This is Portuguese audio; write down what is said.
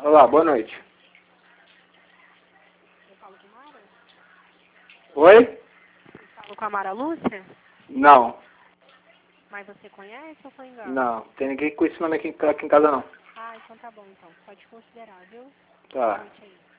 Olá, boa noite. Eu falo com a Mara? Oi? Eu falo com a Mara Lúcia? Não, Mas você conhece ou foi engano? não. Tem ninguém com esse nome aqui em casa não. Ah, então tá bom então. Pode considerar, viu? Tá. Boa noite aí.